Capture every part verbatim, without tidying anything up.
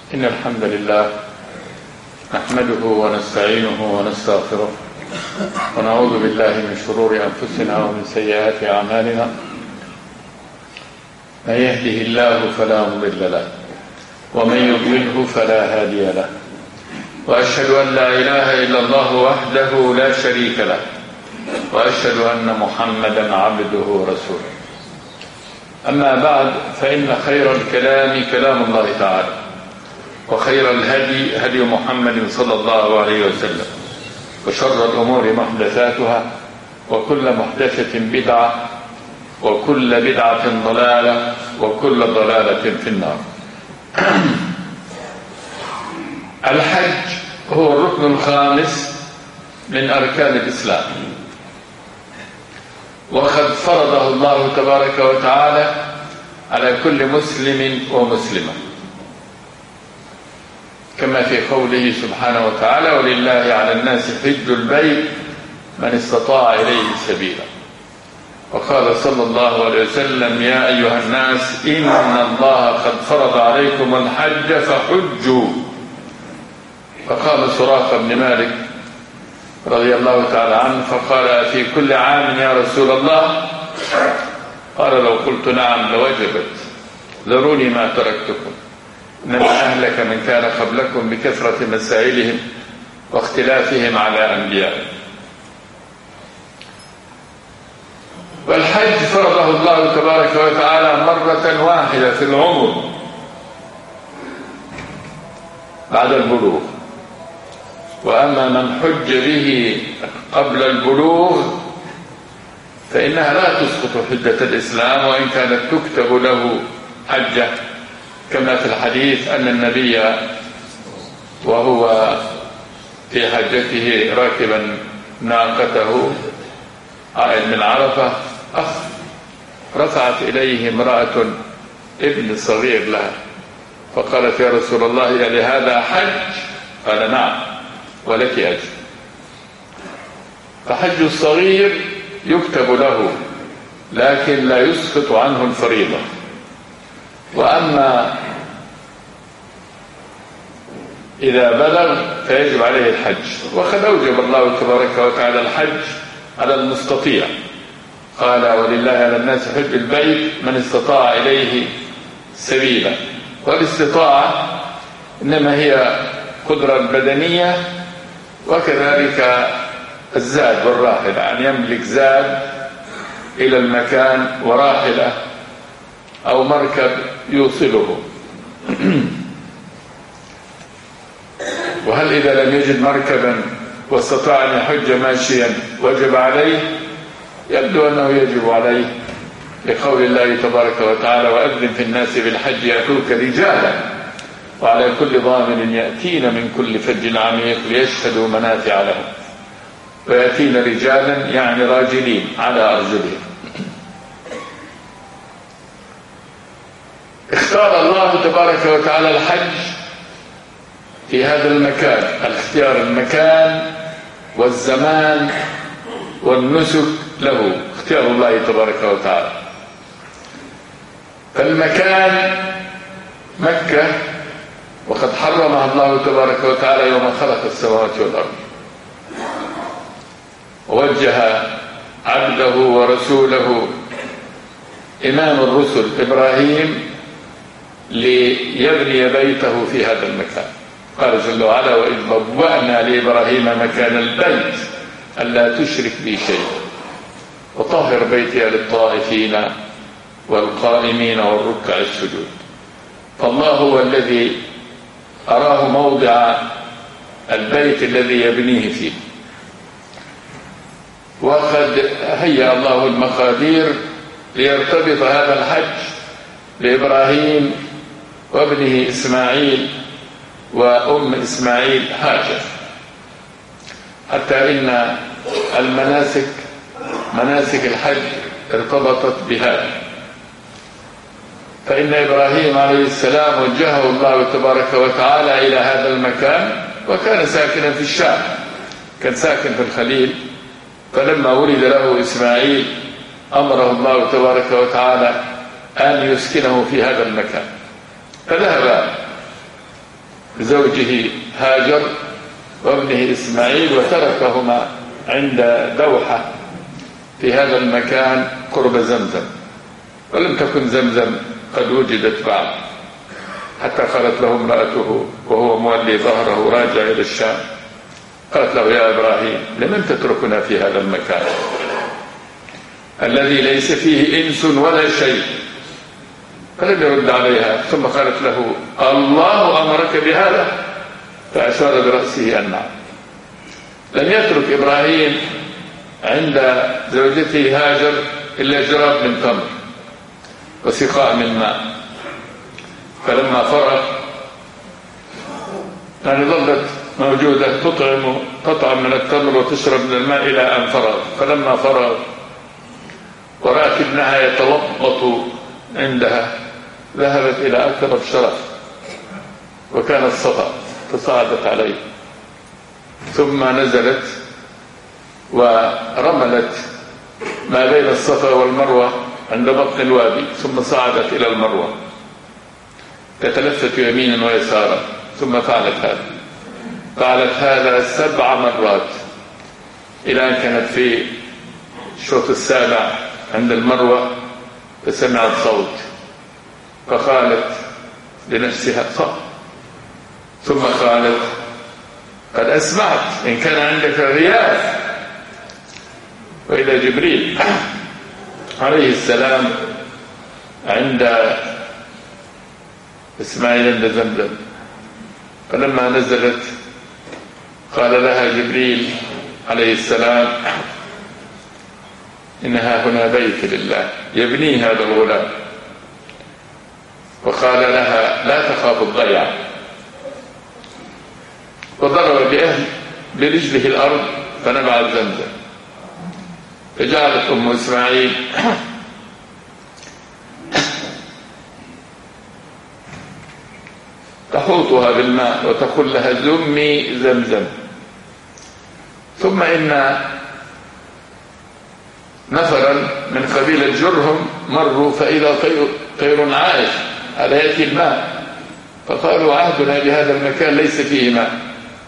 إن الحمد لله نحمده ونستعينه ونستغفره ونعوذ بالله من شرور أنفسنا ومن سيئات أعمالنا. من يهده الله فلا مضل له ومن يضلله فلا هادي له، وأشهد أن لا إله إلا الله وحده لا شريك له، وأشهد أن محمدا عبده ورسوله. أما بعد، فإن خير الكلام كلام الله تعالى، وخير الهدي هدي محمد صلى الله عليه وسلم، وشر الأمور محدثاتها، وكل محدثة بدعة، وكل بدعة ضلالة، وكل ضلالة في النار. الحج هو الركن الخامس من أركان الإسلام، وقد فرضه الله تبارك وتعالى على كل مسلم ومسلمة، كما في قوله سبحانه وتعالى: ولله على الناس حج البيت من استطاع إليه سبيلا. وقال صلى الله عليه وسلم: يا أيها الناس إن الله قد فرض عليكم الحج فحجوا. فقال سراقة بن مالك رضي الله تعالى عنه فقال: في كل عام يا رسول الله؟ قال: لو قلت نعم لوجبت، ذروني ما تركتكم، إنما أهلك من كان قبلكم بكثرة مسائلهم واختلافهم على أنبيائهم. والحج فرضه الله تبارك وتعالى مرة واحدة في العمر بعد البلوغ، وأما من حج به قبل البلوغ فإنها لا تسقط حجة الإسلام، وإن كانت تكتب له حجة، كما في الحديث أن النبي وهو في حجته راكبا ناقته عائد من عرفة أخ رفعت إليه امرأة ابن صغير لها، فقالت: يا رسول الله لهذا حج؟ قال: نعم ولك أجر. فحج الصغير يكتب له لكن لا يسقط عنه الفريضة. وأما إذا بلغ فيجب عليه الحج، وقد أوجب الله تبارك وتعالى الحج على المستطيع. قال: ولله على الناس حج البيت من استطاع إليه سبيلا. والاستطاعة إنما هي قدرة بدنية، وكذلك الزاد والراحلة، أن يملك زاد إلى المكان وراحلة أو مركب يوصله. وهل إذا لم يجد مركبا واستطاع أن يحج ماشيا وجب عليه؟ يبدو أنه يجب عليه لقول الله تبارك وتعالى: وأذن في الناس بالحج يأتوك رجالا وعلى كل ضامن يأتين من كل فج عميق ليشهدوا منافع لهم. ويأتين رجالا يعني راجلين على أرجلهم. اختار الله تبارك وتعالى الحج في هذا المكان، الاختيار المكان والزمان والنسك له اختيار الله تبارك وتعالى. فالمكان مكة، وقد حرمها الله تبارك وتعالى يوم خلق السماوات والأرض، ووجه عبده ورسوله إمام الرسل إبراهيم ليبني بيته في هذا المكان. قال جل وعلا: وإذ بوأنا لإبراهيم مكان البيت ألا تشرك بي شيئا وطهر بيتي للطائفين والقائمين والركع السجود. فالله هو الذي أراه موضع البيت الذي يبنيه فيه، وقد هيأ الله المقادير ليرتبط هذا الحج بإبراهيم وابنه إسماعيل وأم إسماعيل هاجر، حتى إن المناسك مناسك الحج ارتبطت بهذا. فإن إبراهيم عليه السلام وجهه الله تبارك وتعالى إلى هذا المكان، وكان ساكنا في الشام، كان ساكن في الخليل. فلما ولد له إسماعيل أمره الله تبارك وتعالى أن يسكنه في هذا المكان، فذهب زوجه هاجر وابنه إسماعيل، وتركهما عند دوحة في هذا المكان قرب زمزم، ولم تكن زمزم قد وجدت بعد، حتى قالت له امرأته وهو مولي ظهره راجع إلى الشام، قالت له يا إبراهيم لمن تتركنا في هذا المكان الذي ليس فيه إنس ولا شيء؟ فلم يرد عليها، ثم قالت له الله أمرك بهذا؟ فأشار برأسه أن نعم. لم يترك إبراهيم عند زوجته هاجر إلا جراب من تمر وسقاء من ماء، فلما فرغ يعني ظلت موجودة تطعم تطعم من التمر وتشرب من الماء إلى أن فرغ. فلما فرغ ورأت ابنها يتلطط عندها ذهبت إلى أقرب شرف، وكان الصفا، فصعدت عليه، ثم نزلت ورملت ما بين الصفا والمروة عند بطن الوادي، ثم صعدت إلى المروة تتلفت يمينا ويسارا، ثم فعلت هذا فعلت هذا سبع مرات إلى أن كانت في الشوط السابع عند المروة، فسمعت صوت فقالت لنفسها صح، ثم قالت قد أسمعت إن كان عندك غياث. وإلى جبريل عليه السلام عند إسماعيل عند زمزم، فلما نزلت قال لها جبريل عليه السلام إنها هنا بيت لله يبني هذا الغلام، وقال لها لا تخاف الضيعة، وضرب بأهل برجله الأرض فنبعت زمزم. فجعلت أم إسماعيل تحوطها بالماء وتقول لها زمي زمزم. ثم إن نفرا من قبيلة جرهم مروا فإذا طير عائش على يأتي الماء، فقالوا عهدنا بهذا المكان ليس فيه ماء،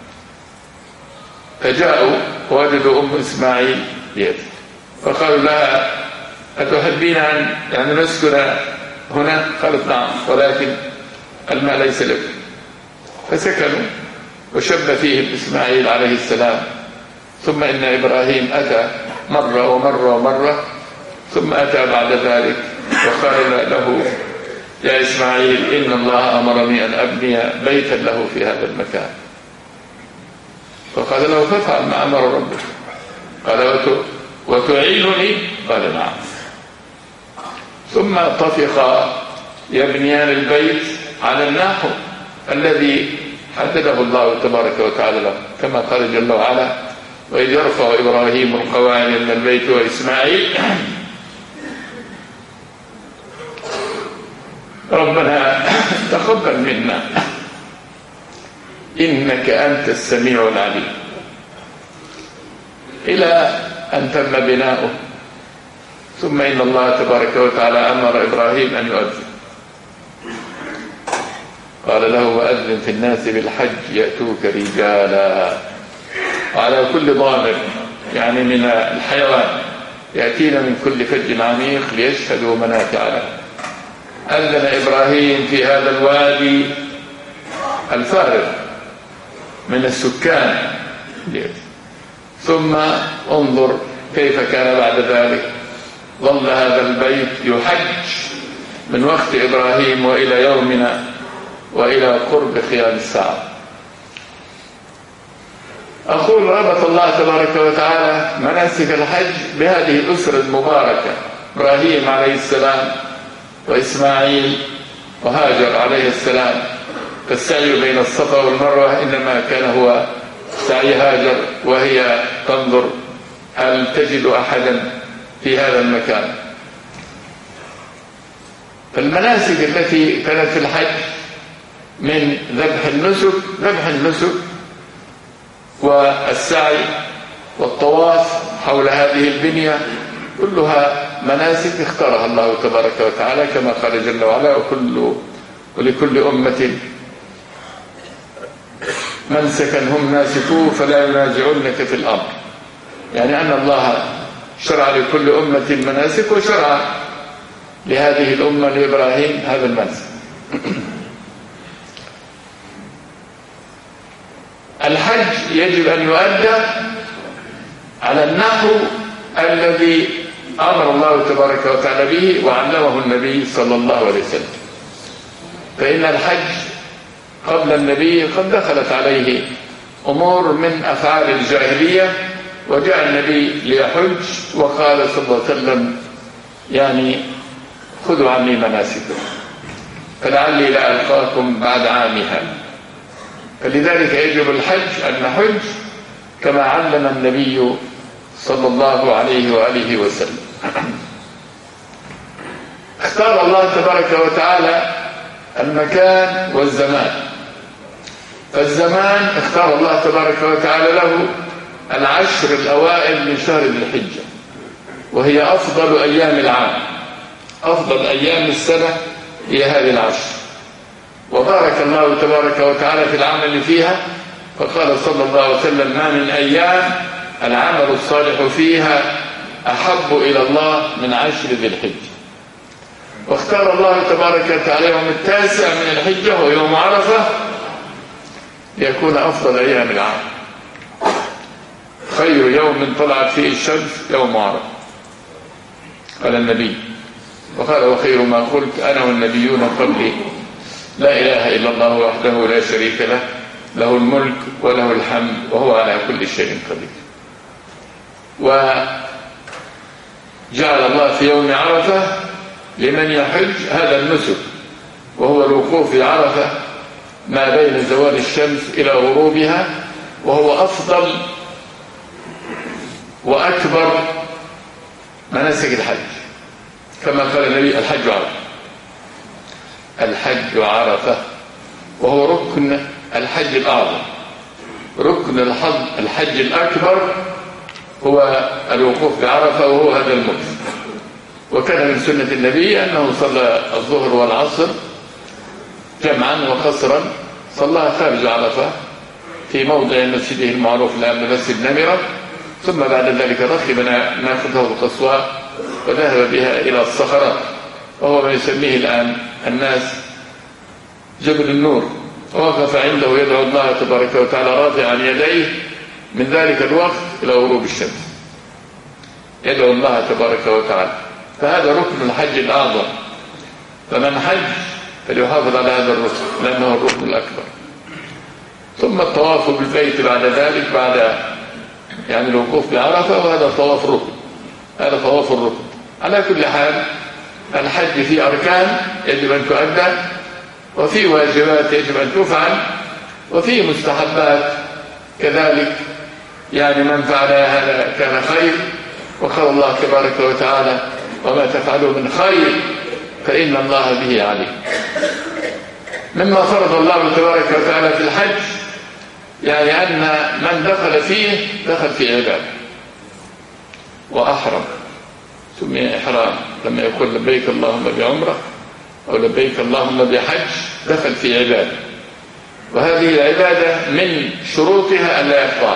فجاءوا ووجدوا أم إسماعيل بيده، فقالوا لها أتحبين أن يعني نسكن هنا؟ قالت نعم، ولكن الماء ليس لك. فسكنوا وشب فيهم إسماعيل عليه السلام. ثم إن إبراهيم أتى مرة ومرة ومرة، ثم أتى بعد ذلك وقال له يا إسماعيل إن الله أمرني أن أبني بيتا له في هذا المكان. فقال له فافعل ما أمر ربك. قال وتعينني؟ قال نعم. ثم اتفقا يبنيان البيت على النحو الذي حدده الله تبارك وتعالى له، كما قال جل وعلا وإذ يرفع إبراهيم القواعد من البيت وإسماعيل ربنا تقبل منا إنك أنت السميع العليم، إلى أن تم بناؤه. ثم إن الله تبارك وتعالى أمر إبراهيم أن يؤذن، قال له وأذن في الناس بالحج يأتوك رجالا وعلى كل ضامر يعني من الحيوان يأتين من كل فج عميق ليشهدوا منافع له. أذن إبراهيم في هذا الوادي الفارغ من السكان، ثم انظر كيف كان بعد ذلك. ظل هذا البيت يحج من وقت إبراهيم وإلى يومنا وإلى قرب قيام الساعة. أقول ربط الله تبارك وتعالى مناسك الحج بهذه الأسرة المباركة، إبراهيم عليه السلام وإسماعيل وهاجر عليه السلام. فالسعي بين الصفا والمروة إنما كان هو سعي هاجر، وهي تنظر هل تجد أحدا في هذا المكان. فالمناسك التي كانت في الحج من ذبح النسك ذبح النسك والسعي والطواف حول هذه البنية كلها مناسك اختارها الله تبارك وتعالى، كما قال جل وعلا وكل ولكل أمة منسكا هم ناسكوه فلا ينازعنك في الأمر، يعني أن الله شرع لكل أمة مناسك، وشرع لهذه الأمة لإبراهيم هذا المنسك. الحج يجب أن يؤدى على النحو الذي أمر الله تبارك وتعالى به وعلمه النبي صلى الله عليه وسلم، فإن الحج قبل النبي قد دخلت عليه أمور من أفعال الجاهلية، وجاء النبي ليحج وقال صلى الله عليه وسلم يعني خذوا عني مناسككم فلعلي لا ألقاكم بعد عامها. فلذلك يجب الحج أن نحج كما علم النبي صلى الله عليه وآله وسلم. اختار الله تبارك وتعالى المكان والزمان، فالزمان اختار الله تبارك وتعالى له العشر الأوائل من شهر ذي الحجة، وهي أفضل أيام العام، أفضل أيام السنة هي هذه العشر، وبارك الله تبارك وتعالى في العمل فيها، فقال صلى الله عليه وسلم ما من أيام العمل الصالح فيها أحب إلى الله من عشر ذي الحجة. واختار الله تبارك وتعالى يوم التاسع من الحجة ويوم عرفة ليكون أفضل أيام العام، خير يوم طلعت فيه الشمس يوم عرفة قال النبي، وقال وخير ما قلت أنا والنبيون قبلي لا إله إلا الله وحده لا شريك له له الملك وله الحمد وهو على كل شيء قدير. وجعل الله في يوم عرفة لمن يحج هذا النسك، وهو الوقوف في عرفة ما بين زوال الشمس إلى غروبها، وهو أفضل وأكبر مناسك الحج، كما قال النبي الحج عرفة، الحج عرفة، وهو ركن الحج الأعظم. ركن الحج الأكبر هو الوقوف بعرفة، وهو هذا المكس. وكان من سنة النبي أنه صلى الظهر والعصر جمعا وقصرا، صلى خارج عرفة في موضع مسجده المعروف الآن مسجد نمرة، ثم بعد ذلك ركب ناخذه القصوى وذهب بها إلى الصخرة، وهو ما يسميه الآن الناس جبل النور، ووقف عنده يدعو الله تبارك وتعالى رافعا يديه من ذلك الوقت إلى غروب الشمس، يدعو الله تبارك وتعالى. فهذا ركن الحج الأعظم، فمن حج فليحافظ على هذا الركن لأنه الركن الأكبر. ثم الطواف بالبيت بعد ذلك، بعد يعني الوقوف بعرفة، وهذا طواف ركن، هذا طواف الركن. على كل حال الحج فيه أركان يجب أن تؤدى، وفي واجبات يجب أن تفعل، وفي مستحبات كذلك، يعني من فعل هذا كان خير. وقال الله تبارك وتعالى وما تفعلوا من خير فإن الله به عليم. مما فرض الله تبارك وتعالى في الحج يعني أن من دخل فيه دخل في عبادة وأحرم، سمي إحرام لما يقول لبيك اللهم بعمرة أو لبيك اللهم بحج، دخل في عبادة، وهذه العبادة من شروطها أن لا يقطع،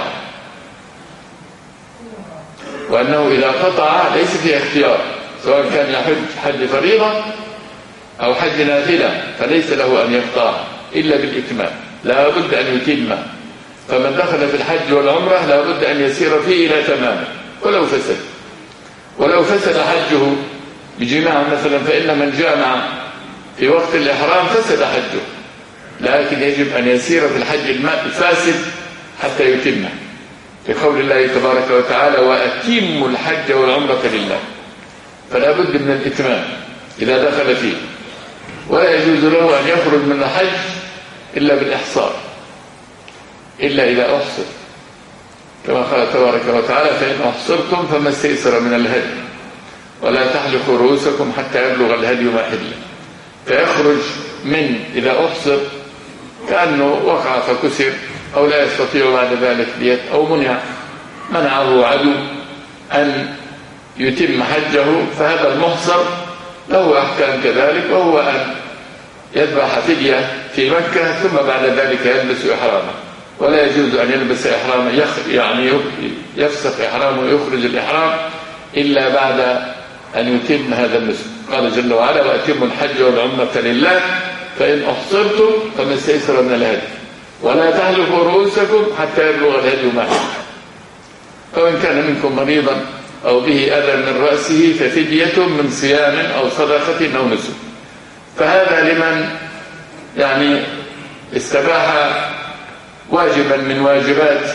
وأنه إذا قطع ليس فيه اختيار، سواء كان يحج حج فريضة أو حج نافلة، فليس له أن يقطع إلا بالإتمام، لا بد أن يتم. فمن دخل في الحج والعمرة لا بد أن يسير فيه إلى تمامه ولو فسد، ولو فسد حجه بجماع مثلا، فإن من جامع في وقت الإحرام فسد حجه، لكن يجب أن يسير في الحج الفاسد حتى يتمه، في قول الله تبارك وتعالى وأتموا الحج والعمرة لله، فلا بد من الإتمام إذا دخل فيه، ولا يجوز له أن يخرج من الحج إلا بالإحصار، إلا إذا أحصر، كما قال تبارك وتعالى فإن أحصرتم فما استيسر من الهدي ولا تحلقوا رؤوسكم حتى يبلغ الهدي محله. فيخرج من إذا أحصر كأنه وقع فكسر أو لا يستطيع بعد ذلك بيت أو منع منعه عدو أن يتم حجه، فهذا المحصر له أحكام كذلك، وهو أن يذبح فدية في مكة ثم بعد ذلك يلبس إحرامه ولا يجوز أن يلبس إحرام يعني يفسخ إحرامه ويخرج الإحرام إلا بعد أن يتم هذا النسك. قال جل وعلا: وأتموا الحج والعمرة لله فإن أحصرتم فما استيسر من الهدي ولا تهلكوا رؤوسكم حتى يبلغ الهدي محله. فمن كان منكم مريضا أو به أذى من رأسه ففدية من صيام أو صدقة أو نسك. فهذا لمن يعني استباح واجبا من واجبات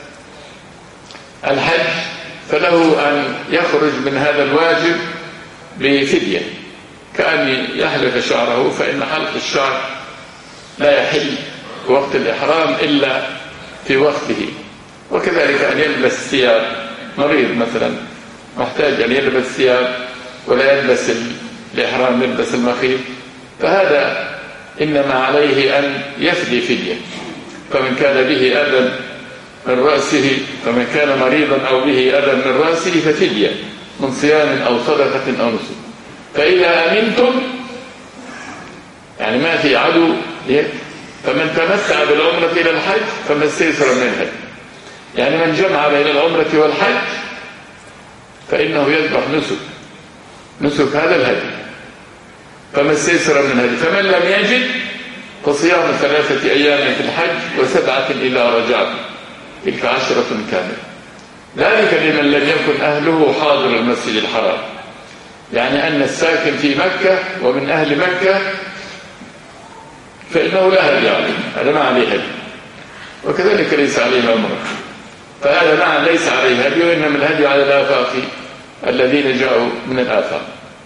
الحج فله أن يخرج من هذا الواجب بفدية، كأن يحلق شعره، فإن حلق الشعر لا يحل في وقت الإحرام إلا في وقته. وكذلك أن يلبس ثياب، مريض مثلا محتاج أن يلبس ثياب ولا يلبس الإحرام، يلبس المخيط، فهذا إنما عليه أن يفدي فدية. فمن كان به أذى من رأسه فمن كان مريضا أو به أذى من رأسه ففدية من صيام أو صدقة أو نسك. فإذا أمنتم يعني ما في عدو فمن تمتع بالعمرة إلى الحج فما استيسر من الهدي، يعني من جمع بين العمرة والحج فإنه يذبح نسك نسك هذا الهدي فما استيسر من الهدي. فمن لم يجد فصيام ثلاثة أيام في الحج وسبعة إذا رجعتم تلك عشرة كاملة. ذلك لمن لم يكن أهله حاضر المسجد الحرام، يعني أن الساكن في مكة ومن أهل مكة فإنه لا هدي عليه، هذا ما عليه هدي، وكذلك ليس عليه عمرة، فهذا معنى ليس عليه هدي، وإنما الهدي على الآفاق الذين جاءوا من الآفاق.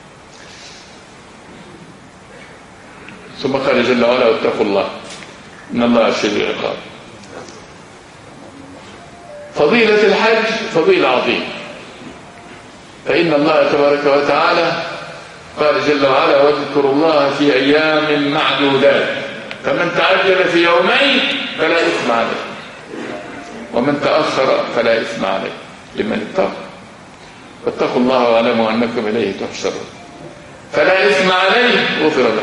ثم قال جل وعلا: واتقوا الله إن الله شديد العقاب. فضيلة الحج فضيلة عظيمة، فإن الله تبارك وتعالى قال جل وعلا: واذكروا الله في أيام معدودات فمن تعجل في يومين فلا إثم عليه ومن تأخر فلا إثم عليه لمن اتقى واتقوا الله واعلموا أنكم إليه تحشرون. فلا إثم عليه غفر له.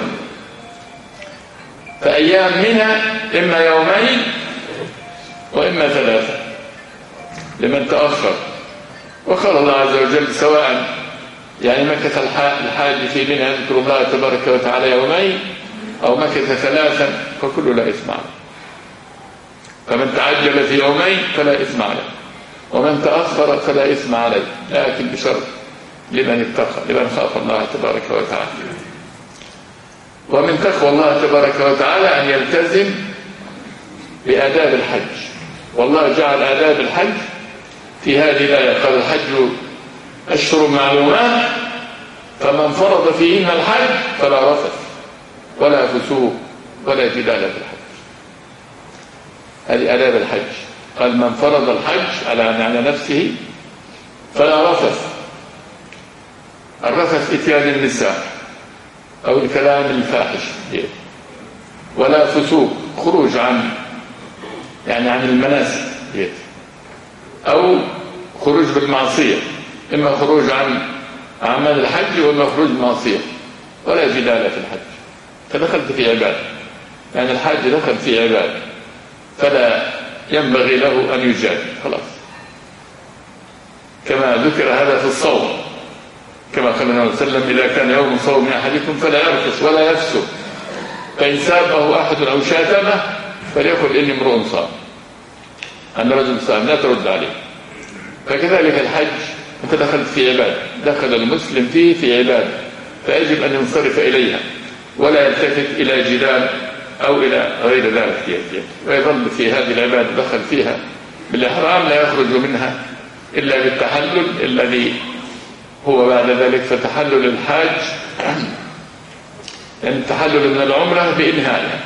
فأيام منها إما يومين وإما ثلاثة لمن تأخر. وقال الله عز وجل: سواء يعني مكث الحاج في منى يذكر الله تبارك وتعالى يومين أو مكث ثلاثا فكل لا إثم عليه. فمن تعجل في يومين فلا إثم عليه ومن تأخر فلا إثم عليه، لكن بشرط لمن اتقى لمن خاف الله تبارك وتعالى. ومن تقوى الله تبارك وتعالى أن يلتزم بآداب الحج، والله جعل آداب الحج في هذه الآية. قال: الحج أشهر معلومات فمن فرض فيهن الحج فلا رفث ولا فسوق ولا جدال في الحج. هذه آداب الحج. قال: من فرض الحج على على نفسه فلا رفث. الرفث إتيان النساء أو الكلام الفاحش، ولا فسوق خروج عن يعني عن المناسك، أو خروج بالمعصية، إما خروج عن أعمال الحج وإما خروج بالمعصية، ولا جدال في الحج. فدخلت في عبادة، يعني الحاج دخل في عبادة فلا ينبغي له أن يجادل، خلاص. كما ذكر هذا في الصوم، كما قال النبي صلى الله عليه وسلم: إذا كان يوم صوم أحدكم فلا يرقص ولا يفسق، فإن سابه أحد أو شاتمه فليقل إني امرؤ صائم، أن رجل صائم، لا ترد عليه. فكذلك الحج، أنت دخلت في عبادة، دخل المسلم فيه في عبادة، فيجب أن ينصرف إليها ولا يلتفت إلى جدال أو إلى غير ذلك، ويظل في هذه العبادة دخل فيها بالإحرام لا يخرج منها إلا بالتحلل الذي هو بعد ذلك. فتحلل الحاج يعني التحلل من العمرة بإنهائها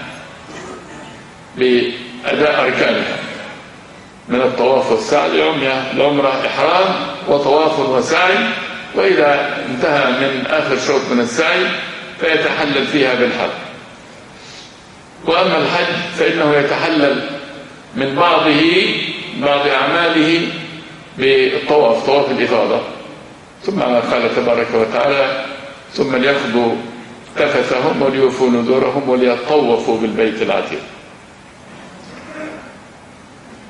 بأداء أركانها من الطواف والسعي. العمرة إحرام وطواف وسعي، وإذا انتهى من آخر شوط من السعي فيتحلل فيها بالحج. وأما الحج فإنه يتحلل من بعضه بعض أعماله بالطواف، طواف الإفاضة، ثم قال تبارك وتعالى: ثم ليقضوا تفثهم وليوفوا نذورهم وليطوفوا بالبيت العتيق.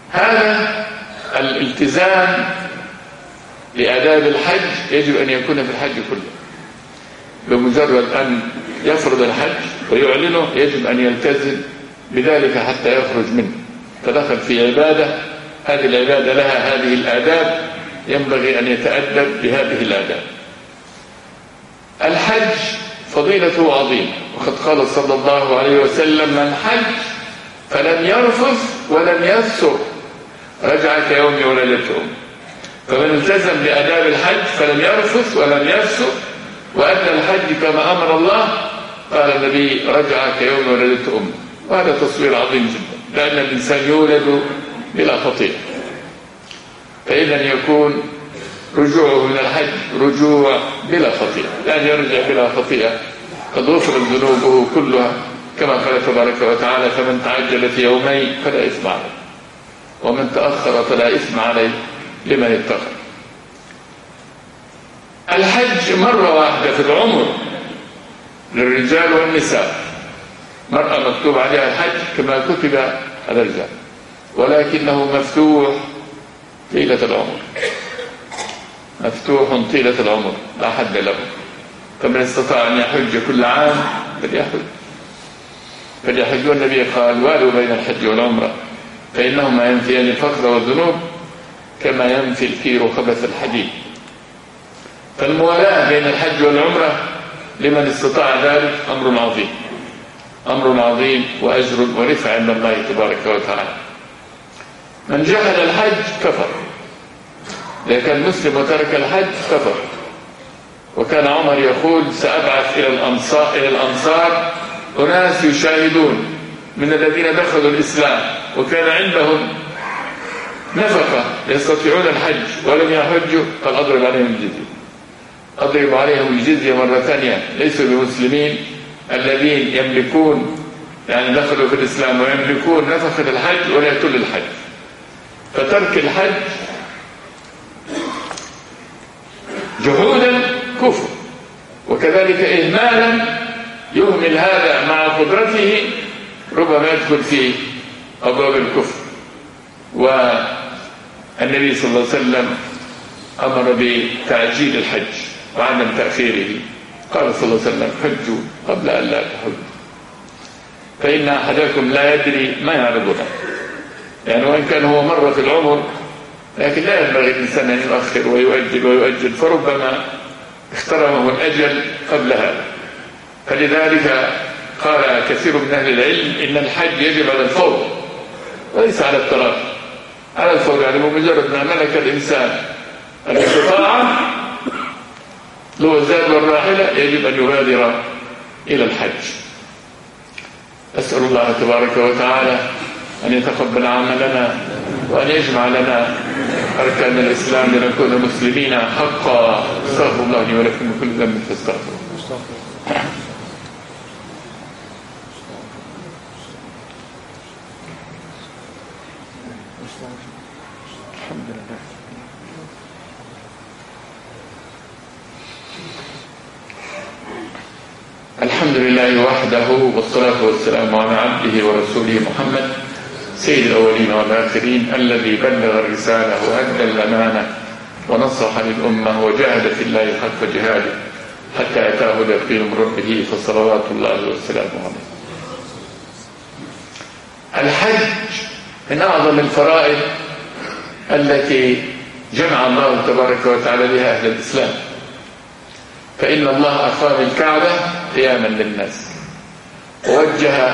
هذا الالتزام لآداب الحج يجب أن يكون في الحج كله. بمجرد أن يفرض الحج ويعلنه يجب أن يلتزم بذلك حتى يخرج منه. تدخل في عبادة، هذه العبادة لها هذه الآداب، ينبغي أن يتأدب بهذه الآداب. الحج فضيلته عظيمة، وقد قال صلى الله عليه وسلم: من حج فلم يرفث ولم يفسق رجع كيوم ولدته أمه. فمن التزم بآداب الحج فلم يرفث ولم يفسق وأدى الحج كما أمر الله، قال النبي: رجع كيوم ولدته أمه. وهذا تصوير عظيم جدا، لأن الإنسان يولد بلا خطيئة، فإذا يكون رجوعه من الحج رجوع بلا خطيئة، لأن يرجع بلا خطيئة قد غفرت ذنوبه كلها، كما قال تبارك وتعالى: فمن تعجل في يومين فلا إثم عليه ومن تأخر فلا إثم عليه لمن اتقى. الحج مرة واحدة في العمر للرجال والنساء، مرأة مكتوب عليها الحج كما كتب على الرجال، ولكنه مفتوح طيلة العمر، مفتوح طيلة العمر لا حد له. فمن استطاع أن يحج كل عام فليحج فليحج. والنبي قال: والوا بين الحج والعمرة فإنهما ينفيان الفقر والذنوب كما ينفي الكير خبث الحديد. فالموالاة بين الحج والعمرة لمن استطاع ذلك أمر عظيم، أمر عظيم وأجر ورفع عند الله تبارك وتعالى. من جحد الحج كفر، إذا كان مسلم وترك الحج كفر. وكان عمر يقول: سأبعث إلى الأنصار, إلى الأنصار أناس يشاهدون من الذين دخلوا الإسلام وكان عندهم نفقة يستطيعون الحج ولم يحجوا، قال: أضرب عليهم الجزية، أضرب عليهم الجزية مرة ثانية، ليسوا بمسلمين الذين يملكون، يعني دخلوا في الإسلام ويملكون نفقة الحج ولا يأتون للحج. فترك الحج جحودا كفر، وكذلك إهمالا يهمل هذا مع قدرته ربما يدخل في أبواب الكفر. والنبي صلى الله عليه وسلم أمر بتعجيل الحج وعدم تأخيره، قال صلى الله عليه وسلم: حجوا قبل أن لا تحجوا، فإن أحدكم لا يدري ما يعرضنا. يعني وإن كان هو مرة في العمر، لكن لا ينبغي الإنسان أن يؤخر ويؤجل ويؤجل، فربما اخترمه الأجل قبل هذا. فلذلك قال كثير من أهل العلم إن الحج يجب على الفور وليس على التراخي. على الفور يعني بمجرد ما ملك الإنسان الاستطاعة لو زاد والراحلة يجب أن يبادر إلى الحج. أسأل الله تبارك وتعالى أن يتقبل عملنا وأن يجمع لنا أركان الإسلام لنكون مسلمين حقا. استغفر الله لي ولكم من كل ذنب فاستغفروه. الحمد لله. الحمد لله وحده، والصلاة والسلام على عبده ورسوله محمد سيد الأولين والآخرين، الذي بلغ الرسالة وأدى الأمانة ونصح للأمة وجاهد في الله حق جهاده حتى أتاه اليقين من ربه، فصلوات الله وسلامه عليه. الحج من أعظم الفرائض التي جمع الله تبارك وتعالى بها أهل الإسلام، فإن الله أقام الكعبة قياما للناس ووجه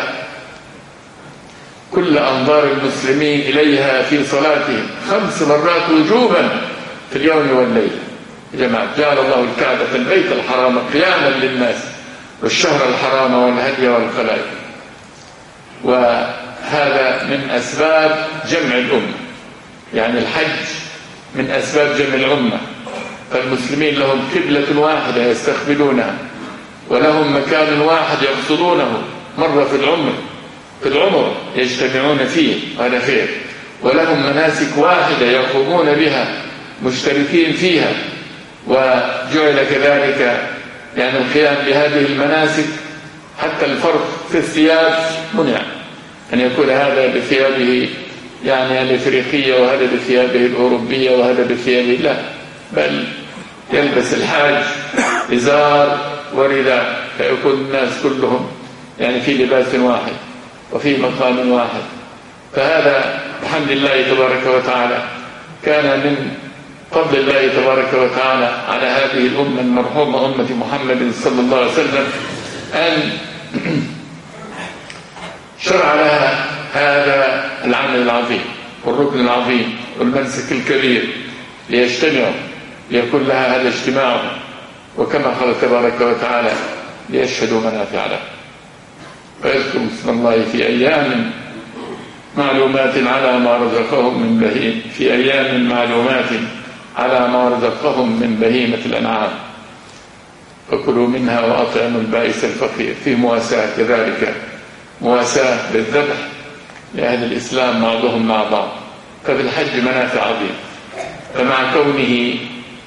كل أنظار المسلمين إليها في صلاتهم خمس مرات وجوبا في اليوم والليل. يا جماعة، جعل الله الكعبة البيت الحرام قياما للناس والشهر الحرام والهدي والقلائد، وهذا من أسباب جمع الأمة. يعني الحج من أسباب جمع الأمة، فالمسلمين لهم قبلة واحدة يستقبلونها، ولهم مكان واحد يقصدونه مرة في العمر في العمر يجتمعون فيه، وهذا خير. ولهم مناسك واحدة يقومون بها مشتركين فيها، وجعل كذلك يعني القيام بهذه المناسك حتى الفرق في الثياب منع، أن يكون هذا بثيابه يعني الإفريقية وهذا بثيابه الأوروبية وهذا بثيابه، لا، بل يلبس الحاج إزار ورداء، فيكون الناس كلهم يعني في لباس واحد وفي مقام واحد. فهذا بحمد الله تبارك وتعالى كان من فضل الله تبارك وتعالى على هذه الأمة المرحومة أمة محمد صلى الله عليه وسلم أن شرع لها هذا العمل العظيم والركن العظيم والمنسك الكبير ليجتمعوا، ليكون لها هذا اجتماع، وكما قال تبارك وتعالى ليشهدوا منافع له ويذكروا اسم الله في أيام معلومات على ما رزقهم من بهيمة في أيام معلومات على ما رزقهم من بهيمة الأنعام فكلوا منها وأطعموا البائس الفقير. في مواساة كذلك، مواساة بالذبح لأهل الإسلام بعضهم مع بعض. ففي الحج منافع عظيمة، فمع كونه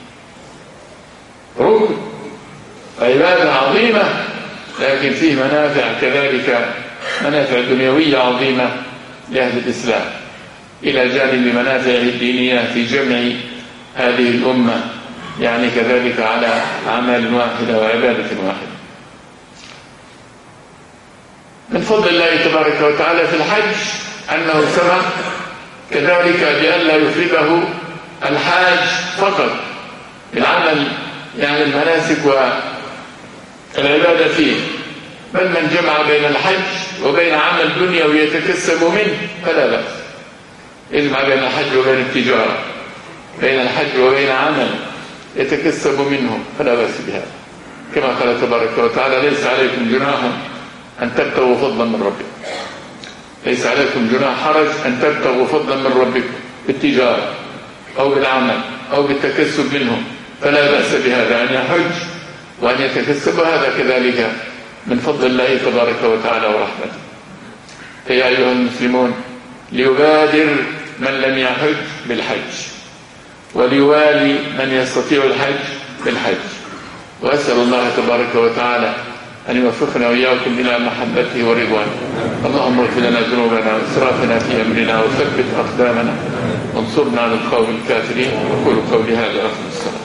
ركن عبادة عظيمة لكن فيه منافع كذلك، منافع دنيوية عظيمة لأهل الإسلام، إلى جانب منافعه الدينية في جمع هذه الأمة، يعني كذلك على أعمال واحدة وعبادة واحدة. من فضل الله تبارك وتعالى في الحج أنه سمح كذلك بأن لا يفرده الحاج فقط بالعمل، يعني المناسك والعبادة فيه، بل من جمع بين الحج وبين عمل دنيوي يتكسب منه فلا بأس. يجمع بين الحج وبين التجارة، بين الحج وبين عمل يتكسب منه فلا بأس بهذا، كما قال تبارك وتعالى ليس عليكم جناح أن تبتغوا فضلا من ربكم، ليس عليكم جناح حرج أن تبتغوا فضلا من ربكم بالتجارة أو بالعمل أو بالتكسب منه، فلا بأس بهذا أن يحج وأن يتكسب، هذا كذلك من فضل الله تبارك وتعالى ورحمته. فيا أيها المسلمون ليبادر من لم يحج بالحج، وليوالي من يستطيع الحج بالحج، وأسأل الله تبارك وتعالى أن يوفقنا وإياكم إلى محبته ورضوانه. اللهم اغفر لنا ذنوبنا وإسرافنا في أمرنا وثبت أقدامنا وانصرنا على القوم الكافرين. أقول قولي هذا وأستغفر